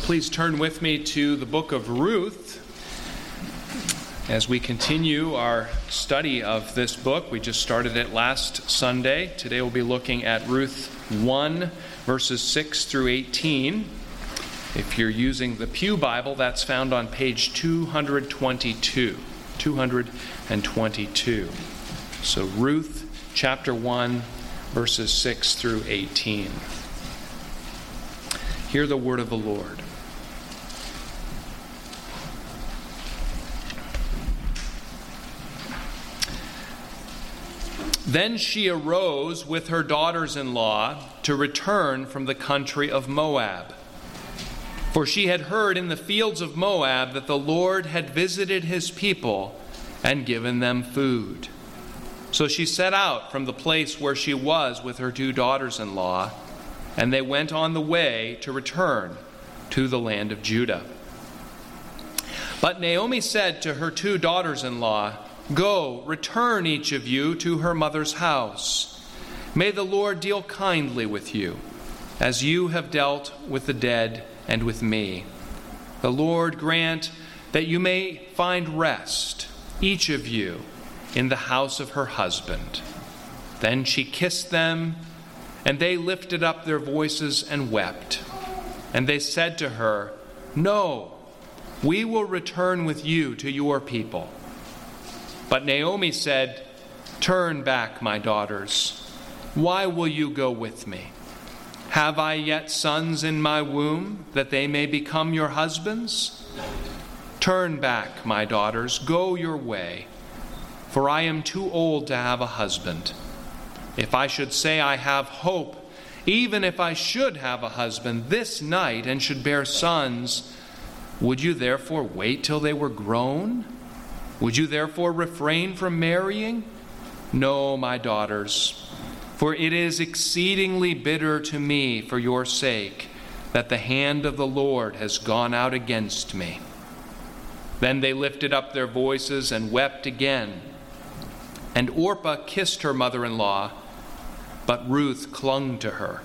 Please turn with me to the book of Ruth as we continue our study of this book. We just started it last Sunday. Today we'll be looking at Ruth 1, verses 6 through 18. If you're using the Pew Bible, that's found on page 222. 222. So Ruth chapter 1, verses 6 through 18. Hear the word of the Lord. Then she arose with her daughters-in-law to return from the country of Moab. For she had heard in the fields of Moab that the Lord had visited his people and given them food. So she set out from the place where she was with her two daughters-in-law, and they went on the way to return to the land of Judah. But Naomi said to her two daughters-in-law, "Go, return each of you to her mother's house. May the Lord deal kindly with you, as you have dealt with the dead and with me. The Lord grant that you may find rest, each of you, in the house of her husband." Then she kissed them, and they lifted up their voices and wept. And they said to her, "No, we will return with you to your people." But Naomi said, "Turn back, my daughters. Why will you go with me? Have I yet sons in my womb, that they may become your husbands? Turn back, my daughters, go your way, for I am too old to have a husband. If I should say I have hope, even if I should have a husband this night and should bear sons, would you therefore wait till they were grown? Would you therefore refrain from marrying? No, my daughters, for it is exceedingly bitter to me for your sake that the hand of the Lord has gone out against me." Then they lifted up their voices and wept again. And Orpah kissed her mother-in-law, but Ruth clung to her.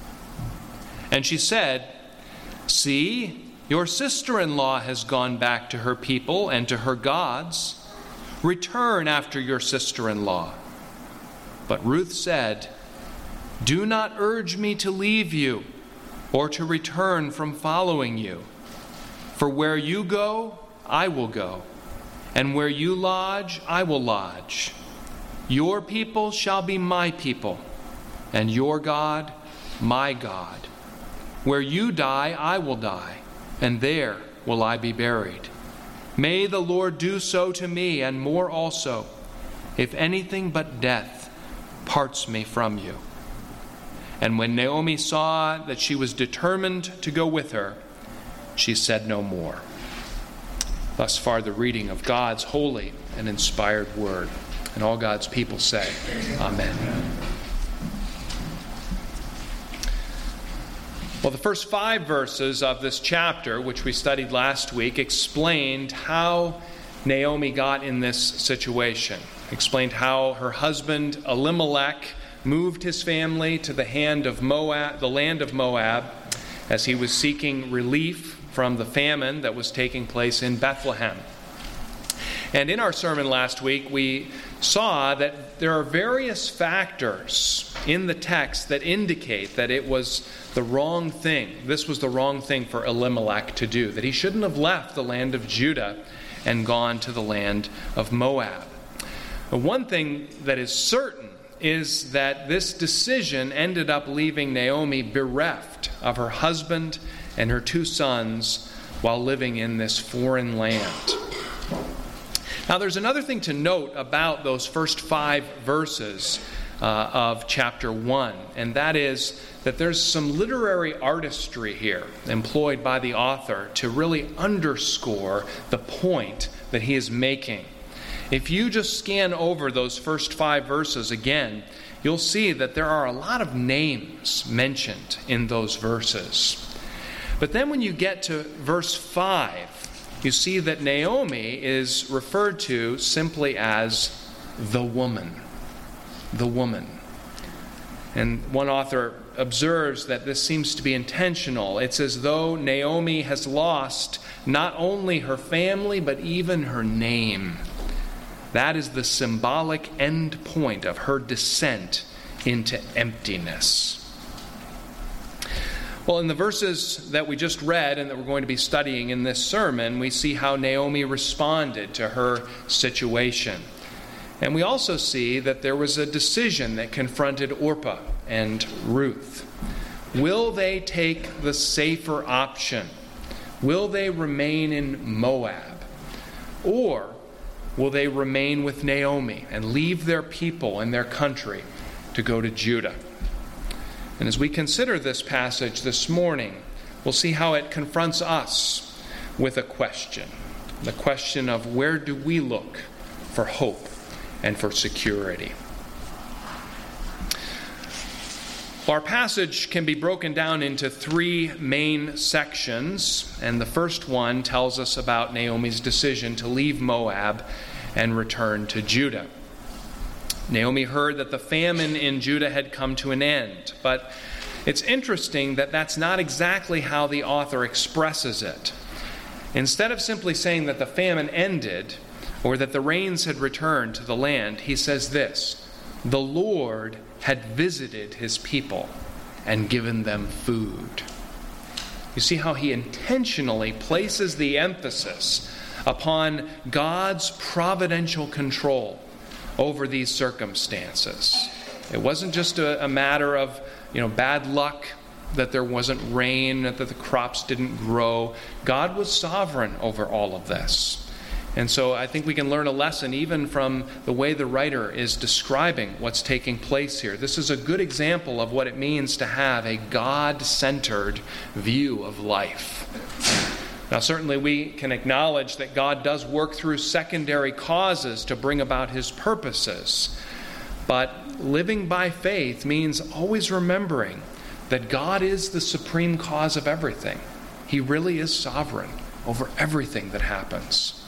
And she said, "See, your sister-in-law has gone back to her people and to her gods. Return after your sister-in-law." But Ruth said, "Do not urge me to leave you or to return from following you. For where you go, I will go, and where you lodge, I will lodge. Your people shall be my people, and your God, my God. Where you die, I will die, and there will I be buried. May the Lord do so to me, and more also, if anything but death parts me from you." And when Naomi saw that she was determined to go with her, she said no more. Thus far the reading of God's holy and inspired word. And all God's people say, Amen. Well, the first 5 verses of this chapter, which we studied last week, explained how Naomi got in this situation. Explained how her husband Elimelech moved his family to the land of Moab, as he was seeking relief from the famine that was taking place in Bethlehem. And in our sermon last week, we saw that there are various factors in the text that indicate that it was the wrong thing. This was the wrong thing for Elimelech to do, that he shouldn't have left the land of Judah and gone to the land of Moab. The one thing that is certain is that this decision ended up leaving Naomi bereft of her husband and her 2 sons while living in this foreign land. Now, there's another thing to note about those first 5 verses of chapter 1, and that is that there's some literary artistry here employed by the author to really underscore the point that he is making. If you just scan over those first 5 verses again, you'll see that there are a lot of names mentioned in those verses. But then when you get to verse 5, you see that Naomi is referred to simply as the woman. The woman. And one author observes that this seems to be intentional. It's as though Naomi has lost not only her family, but even her name. That is the symbolic end point of her descent into emptiness. Well, in the verses that we just read and that we're going to be studying in this sermon, we see how Naomi responded to her situation. And we also see that there was a decision that confronted Orpah and Ruth. Will they take the safer option? Will they remain in Moab? Or will they remain with Naomi and leave their people and their country to go to Judah? And as we consider this passage this morning, we'll see how it confronts us with a question. The question of where do we look for hope and for security? Our passage can be broken down into three main sections, and the first one tells us about Naomi's decision to leave Moab and return to Judah. Naomi heard that the famine in Judah had come to an end, but it's interesting that that's not exactly how the author expresses it. Instead of simply saying that the famine ended or that the rains had returned to the land, he says this: the Lord had visited his people and given them food. You see how he intentionally places the emphasis upon God's providential control over these circumstances. It wasn't just a matter of, bad luck, that there wasn't rain, that the crops didn't grow. God was sovereign over all of this. And so I think we can learn a lesson even from the way the writer is describing what's taking place here. This is a good example of what it means to have a God-centered view of life. Now, certainly we can acknowledge that God does work through secondary causes to bring about his purposes. But living by faith means always remembering that God is the supreme cause of everything. He really is sovereign over everything that happens.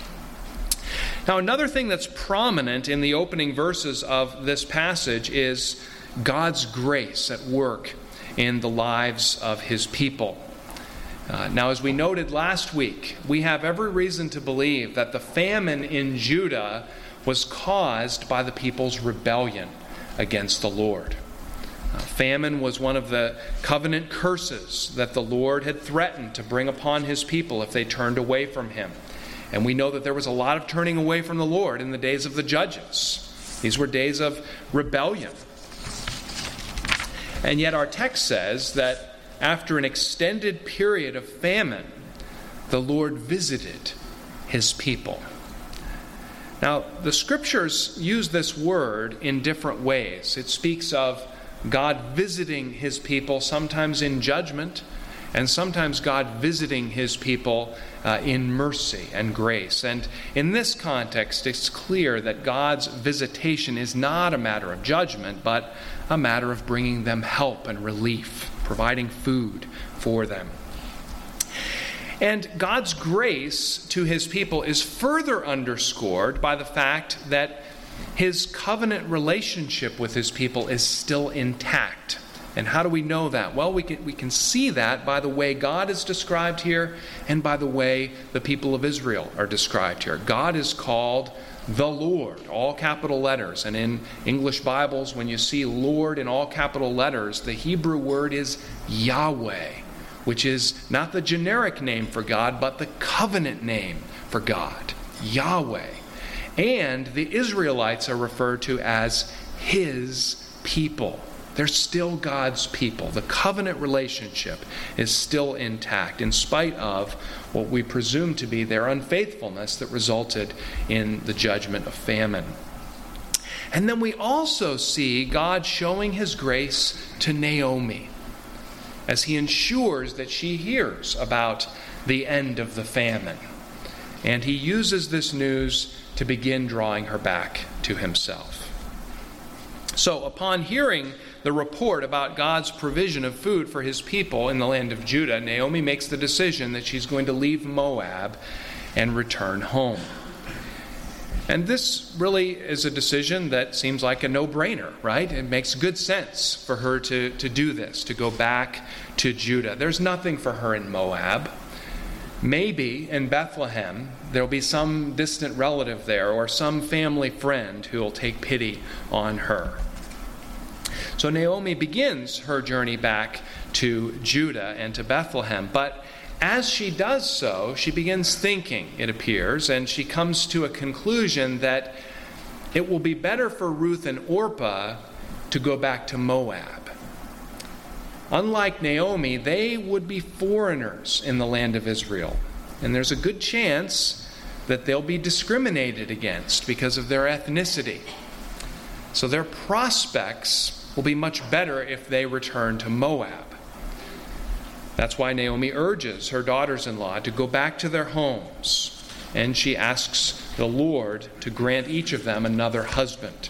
Now, another thing that's prominent in the opening verses of this passage is God's grace at work in the lives of his people. Now, as we noted last week, we have every reason to believe that the famine in Judah was caused by the people's rebellion against the Lord. Famine was one of the covenant curses that the Lord had threatened to bring upon his people if they turned away from him. And we know that there was a lot of turning away from the Lord in the days of the judges. These were days of rebellion. And yet our text says that after an extended period of famine, the Lord visited his people. Now, the scriptures use this word in different ways. It speaks of God visiting his people, sometimes in judgment, and sometimes God visiting his people in mercy and grace. And in this context, it's clear that God's visitation is not a matter of judgment, but a matter of bringing them help and relief, providing food for them. And God's grace to his people is further underscored by the fact that his covenant relationship with his people is still intact. And how do we know that? Well, we can see that by the way God is described here and by the way the people of Israel are described here. God is called the Lord, all capital letters. And in English Bibles, when you see Lord in all capital letters, the Hebrew word is Yahweh, which is not the generic name for God, but the covenant name for God, Yahweh. And the Israelites are referred to as his people. They're still God's people. The covenant relationship is still intact in spite of what we presume to be their unfaithfulness that resulted in the judgment of famine. And then we also see God showing his grace to Naomi as he ensures that she hears about the end of the famine. And he uses this news to begin drawing her back to himself. So upon hearing the report about God's provision of food for his people in the land of Judah, Naomi makes the decision that she's going to leave Moab and return home. And this really is a decision that seems like a no-brainer, right? It makes good sense for her to do this, to go back to Judah. There's nothing for her in Moab. Maybe in Bethlehem, there'll be some distant relative there or some family friend who will take pity on her. So Naomi begins her journey back to Judah and to Bethlehem. But as she does so, she begins thinking, it appears, and she comes to a conclusion that it will be better for Ruth and Orpah to go back to Moab. Unlike Naomi, they would be foreigners in the land of Israel. And there's a good chance that they'll be discriminated against because of their ethnicity. So their prospects will be much better if they return to Moab. That's why Naomi urges her daughters-in-law to go back to their homes, and she asks the Lord to grant each of them another husband.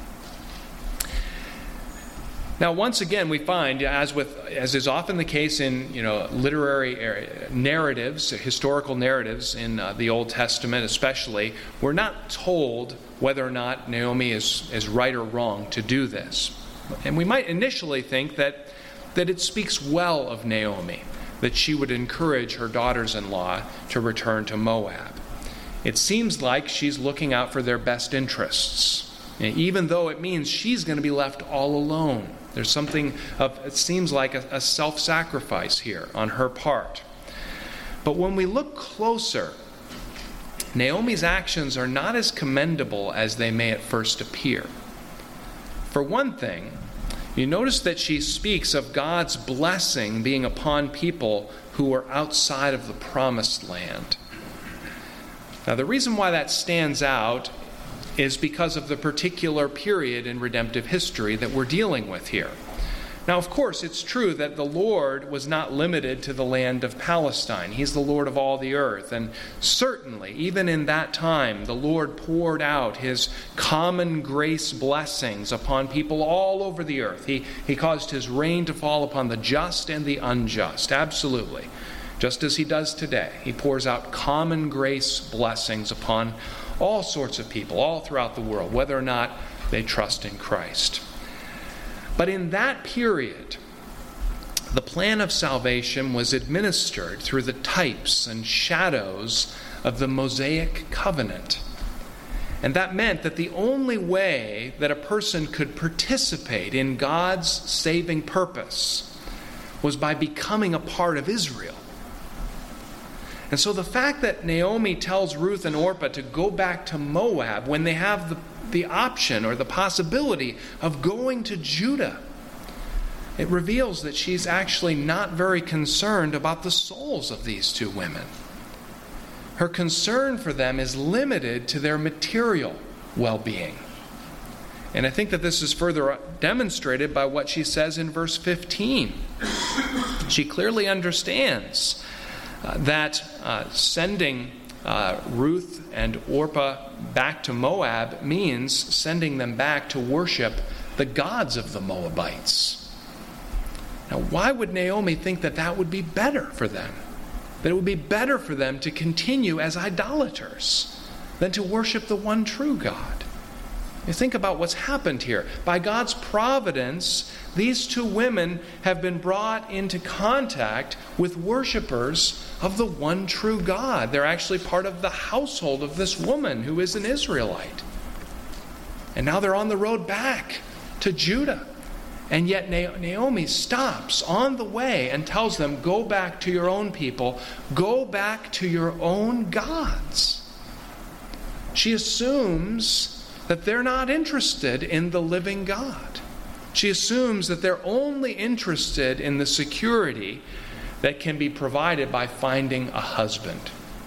Now, once again, we find, as is often the case in literary narratives, historical narratives in the Old Testament especially, we're not told whether or not Naomi is right or wrong to do this. And we might initially think that it speaks well of Naomi, that she would encourage her daughters-in-law to return to Moab. It seems like she's looking out for their best interests, even though it means she's going to be left all alone. There's something it seems like a self-sacrifice here on her part. But when we look closer, Naomi's actions are not as commendable as they may at first appear. For one thing, you notice that she speaks of God's blessing being upon people who are outside of the promised land. Now, the reason why that stands out is because of the particular period in redemptive history that we're dealing with here. Now, of course, it's true that the Lord was not limited to the land of Palestine. He's the Lord of all the earth. And certainly, even in that time, the Lord poured out his common grace blessings upon people all over the earth. He caused his rain to fall upon the just and the unjust. Absolutely. Just as he does today. He pours out common grace blessings upon all sorts of people, all throughout the world, whether or not they trust in Christ. But in that period, the plan of salvation was administered through the types and shadows of the Mosaic covenant. And that meant that the only way that a person could participate in God's saving purpose was by becoming a part of Israel. And so the fact that Naomi tells Ruth and Orpah to go back to Moab when they have the option or the possibility of going to Judah, it reveals that she's actually not very concerned about the souls of these two women. Her concern for them is limited to their material well-being. And I think that this is further demonstrated by what she says in verse 15. She clearly understands that sending Ruth and Orpah back to Moab means sending them back to worship the gods of the Moabites. Now, why would Naomi think that that would be better for them? That it would be better for them to continue as idolaters than to worship the one true God? You think about what's happened here. By God's providence, these two women have been brought into contact with worshipers of the one true God. They're actually part of the household of this woman who is an Israelite. And now they're on the road back to Judah. And yet Naomi stops on the way and tells them, go back to your own people. Go back to your own gods. She assumes that they're not interested in the living God. She assumes that they're only interested in the security that can be provided by finding a husband.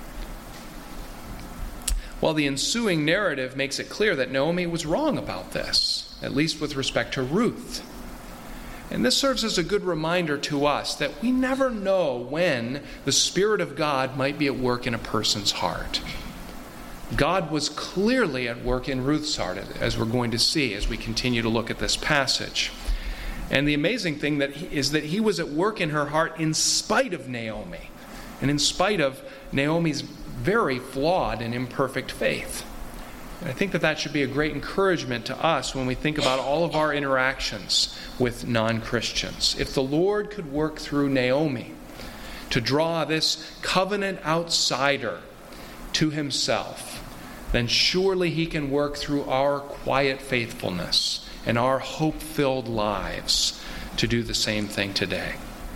Well, the ensuing narrative makes it clear that Naomi was wrong about this, at least with respect to Ruth. And this serves as a good reminder to us that we never know when the Spirit of God might be at work in a person's heart. God was clearly at work in Ruth's heart, as we're going to see as we continue to look at this passage. And the amazing thing is that he was at work in her heart in spite of Naomi, and in spite of Naomi's very flawed and imperfect faith. I think that should be a great encouragement to us when we think about all of our interactions with non-Christians. If the Lord could work through Naomi to draw this covenant outsider to himself, then surely he can work through our quiet faithfulness and our hope-filled lives to do the same thing today.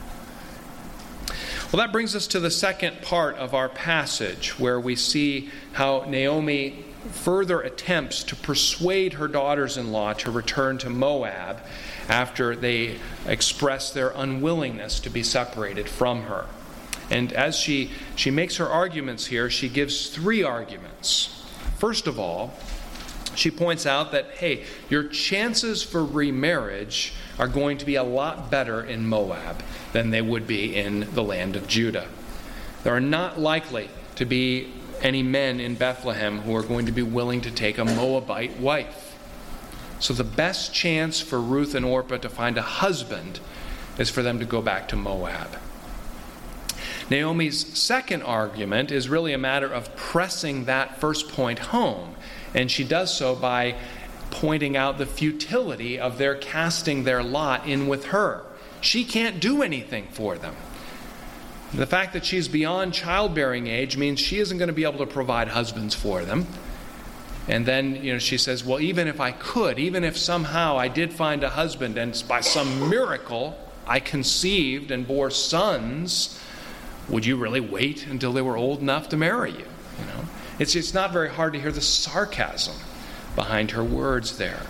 Well, that brings us to the second part of our passage, where we see how Naomi further attempts to persuade her daughters-in-law to return to Moab after they express their unwillingness to be separated from her. And as she makes her arguments here, she gives three arguments. First of all, she points out that, hey, your chances for remarriage are going to be a lot better in Moab than they would be in the land of Judah. There are not likely to be any men in Bethlehem who are going to be willing to take a Moabite wife. So the best chance for Ruth and Orpah to find a husband is for them to go back to Moab. Naomi's second argument is really a matter of pressing that first point home, and she does so by pointing out the futility of their casting their lot in with her. She can't do anything for them. The fact that she's beyond childbearing age means she isn't going to be able to provide husbands for them. And then, she says, well, even if I could, even if somehow I did find a husband and by some miracle I conceived and bore sons, would you really wait until they were old enough to marry you? It's not very hard to hear the sarcasm behind her words there.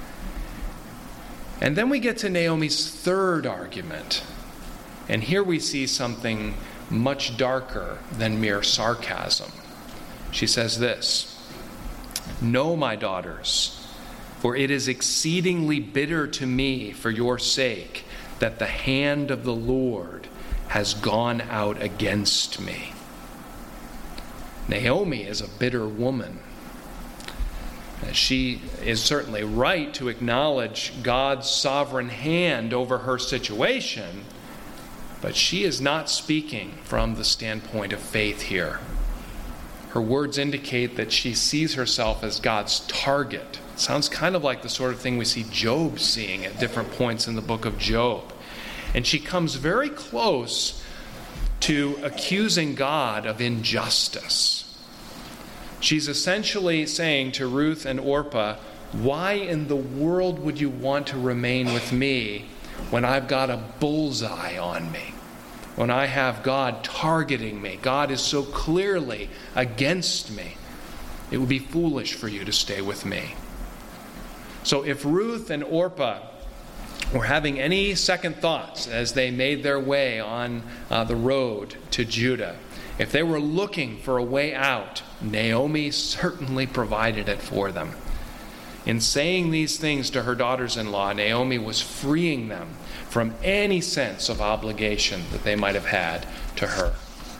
And then we get to Naomi's third argument. And here we see something much darker than mere sarcasm. She says this, "No, my daughters, for it is exceedingly bitter to me for your sake that the hand of the Lord has gone out against me." Naomi is a bitter woman. She is certainly right to acknowledge God's sovereign hand over her situation, but she is not speaking from the standpoint of faith here. Her words indicate that she sees herself as God's target. It sounds kind of like the sort of thing we see Job seeing at different points in the book of Job. And she comes very close to accusing God of injustice. She's essentially saying to Ruth and Orpah, why in the world would you want to remain with me when I've got a bullseye on me? When I have God targeting me, God is so clearly against me. It would be foolish for you to stay with me. So if Ruth and Orpah were having any second thoughts as they made their way on the road to Judah, if they were looking for a way out, Naomi certainly provided it for them. In saying these things to her daughters-in-law, Naomi was freeing them from any sense of obligation that they might have had to her.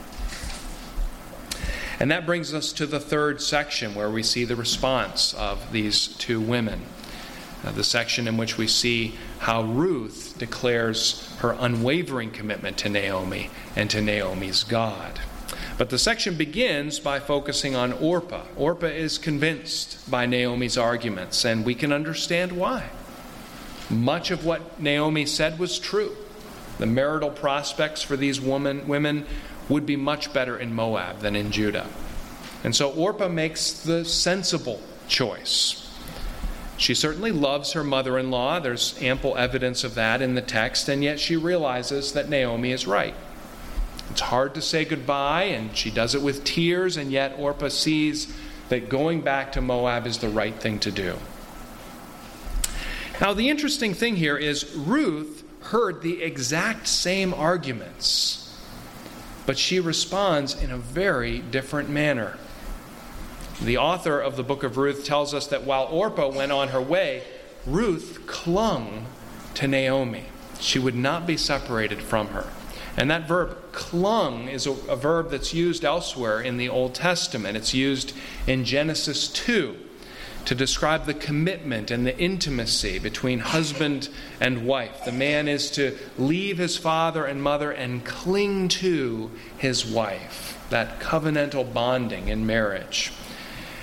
And that brings us to the third section, where we see the response of these two women. The section in which we see how Ruth declares her unwavering commitment to Naomi and to Naomi's God. But the section begins by focusing on Orpah. Orpah is convinced by Naomi's arguments, and we can understand why. Much of what Naomi said was true. The marital prospects for these women would be much better in Moab than in Judah. And so Orpah makes the sensible choice. She certainly loves her mother-in-law. There's ample evidence of that in the text, and yet she realizes that Naomi is right. It's hard to say goodbye, and she does it with tears, and yet Orpah sees that going back to Moab is the right thing to do. Now, the interesting thing here is Ruth heard the exact same arguments, but she responds in a very different manner. The author of the book of Ruth tells us that while Orpah went on her way, Ruth clung to Naomi. She would not be separated from her. And that verb, clung, is a verb that's used elsewhere in the Old Testament. It's used in Genesis 2 to describe the commitment and the intimacy between husband and wife. The man is to leave his father and mother and cling to his wife, that covenantal bonding in marriage.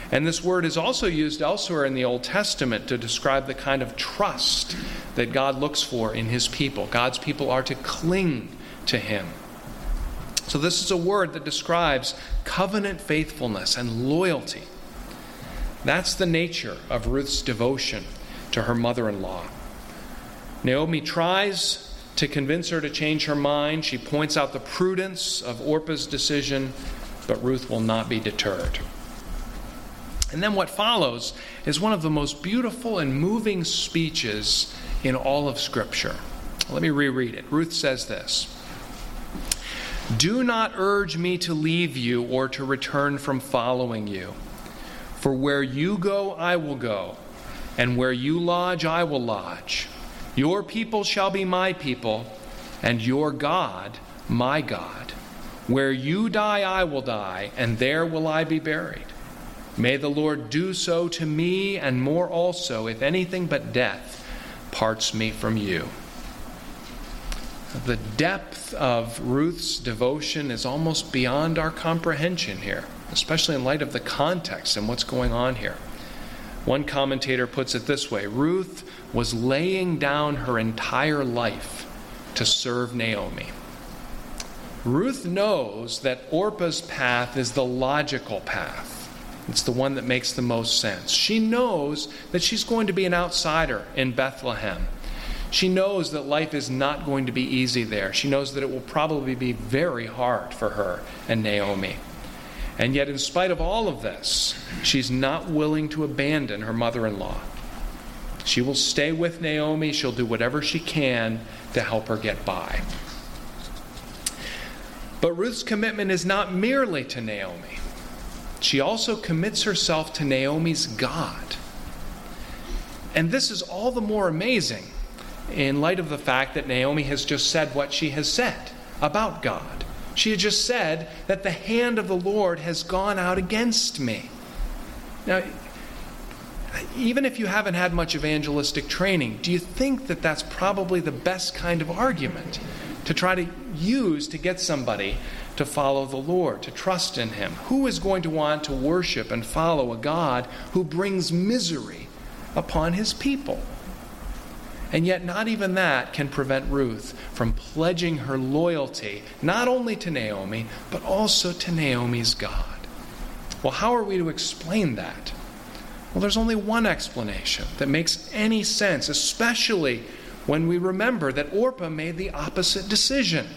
And this word is also used elsewhere in the Old Testament to describe the kind of trust that God looks for in his people. God's people are to cling to him. So this is a word that describes covenant faithfulness and loyalty. That's the nature of Ruth's devotion to her mother-in-law. Naomi tries to convince her to change her mind. She points out the prudence of Orpah's decision, but Ruth will not be deterred. And then what follows is one of the most beautiful and moving speeches in all of Scripture. Let me reread it. Ruth says this: "Do not urge me to leave you or to return from following you. For where you go, I will go, and where you lodge, I will lodge. Your people shall be my people, and your God, my God. Where you die, I will die, and there will I be buried. May the Lord do so to me, and more also, if anything but death parts me from you." The depth of Ruth's devotion is almost beyond our comprehension here, especially in light of the context and what's going on here. One commentator puts it this way: Ruth was laying down her entire life to serve Naomi. Ruth knows that Orpah's path is the logical path. It's the one that makes the most sense. She knows that she's going to be an outsider in Bethlehem. She knows that life is not going to be easy there. She knows that it will probably be very hard for her and Naomi. And yet, in spite of all of this, she's not willing to abandon her mother-in-law. She will stay with Naomi. She'll do whatever she can to help her get by. But Ruth's commitment is not merely to Naomi. She also commits herself to Naomi's God. And this is all the more amazing in light of the fact that Naomi has just said what she has said about God. She had just said that the hand of the Lord has gone out against me. Now, even if you haven't had much evangelistic training, do you think that that's probably the best kind of argument to try to use to get somebody to follow the Lord, to trust in him? Who is going to want to worship and follow a God who brings misery upon his people? And yet not even that can prevent Ruth from pledging her loyalty not only to Naomi, but also to Naomi's God. Well, how are we to explain that? Well, there's only one explanation that makes any sense, especially when we remember that Orpah made the opposite decision.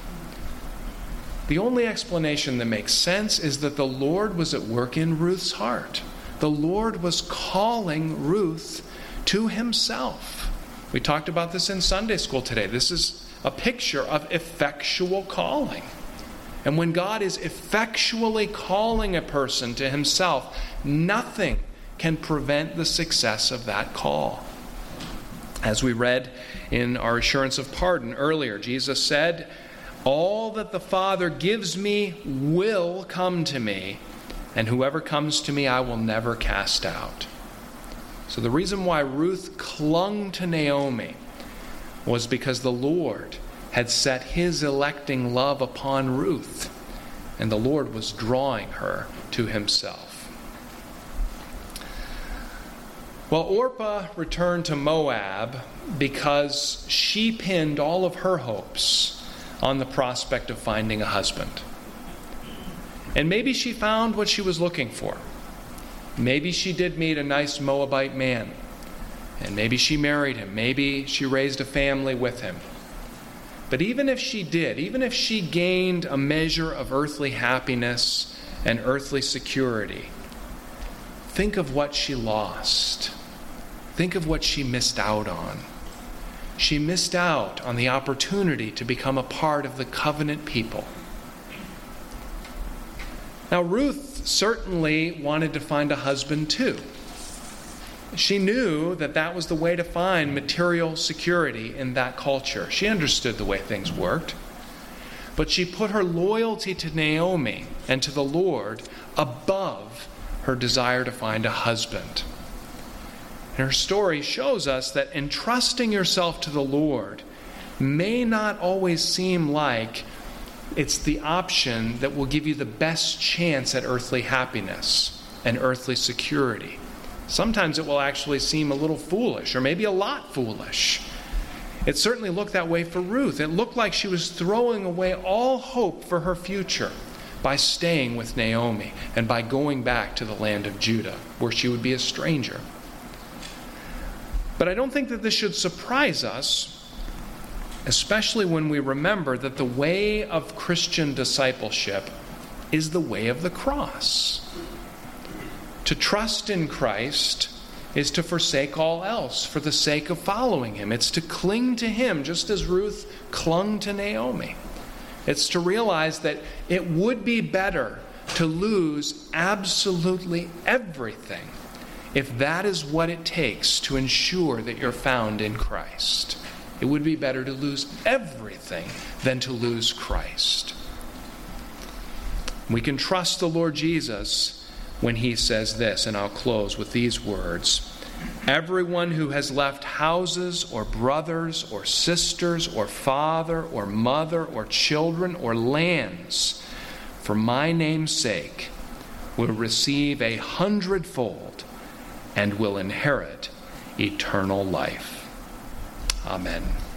The only explanation that makes sense is that the Lord was at work in Ruth's heart. The Lord was calling Ruth to himself. We talked about this in Sunday school today. This is a picture of effectual calling. And when God is effectually calling a person to himself, nothing can prevent the success of that call. As we read in our assurance of pardon earlier, Jesus said, "All that the Father gives me will come to me, and whoever comes to me I will never cast out." So the reason why Ruth clung to Naomi was because the Lord had set his electing love upon Ruth, and the Lord was drawing her to himself. Well, Orpah returned to Moab because she pinned all of her hopes on the prospect of finding a husband. And maybe she found what she was looking for. Maybe she did meet a nice Moabite man, and maybe she married him. Maybe she raised a family with him. But even if she did, even if she gained a measure of earthly happiness and earthly security, think of what she lost. Think of what she missed out on. She missed out on the opportunity to become a part of the covenant people. Now, Ruth certainly wanted to find a husband too. She knew that that was the way to find material security in that culture. She understood the way things worked. But she put her loyalty to Naomi and to the Lord above her desire to find a husband. And her story shows us that entrusting yourself to the Lord may not always seem like it's the option that will give you the best chance at earthly happiness and earthly security. Sometimes it will actually seem a little foolish, or maybe a lot foolish. It certainly looked that way for Ruth. It looked like she was throwing away all hope for her future by staying with Naomi and by going back to the land of Judah, where she would be a stranger. But I don't think that this should surprise us, especially when we remember that the way of Christian discipleship is the way of the cross. To trust in Christ is to forsake all else for the sake of following him. It's to cling to him just as Ruth clung to Naomi. It's to realize that it would be better to lose absolutely everything if that is what it takes to ensure that you're found in Christ. It would be better to lose everything than to lose Christ. We can trust the Lord Jesus when he says this, and I'll close with these words. Everyone who has left houses or brothers or sisters or father or mother or children or lands for my name's sake will receive 100-fold and will inherit eternal life. Amen.